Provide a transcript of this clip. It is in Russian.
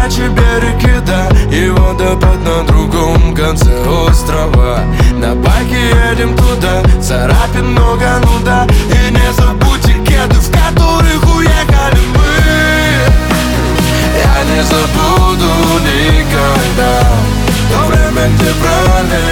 ночи береги, да, и водопад на другом конце острова. На байке едем туда, царапин много, ну да. И не забудьте кеды, в которых уехали мы. Я не забуду никогда то время, где брали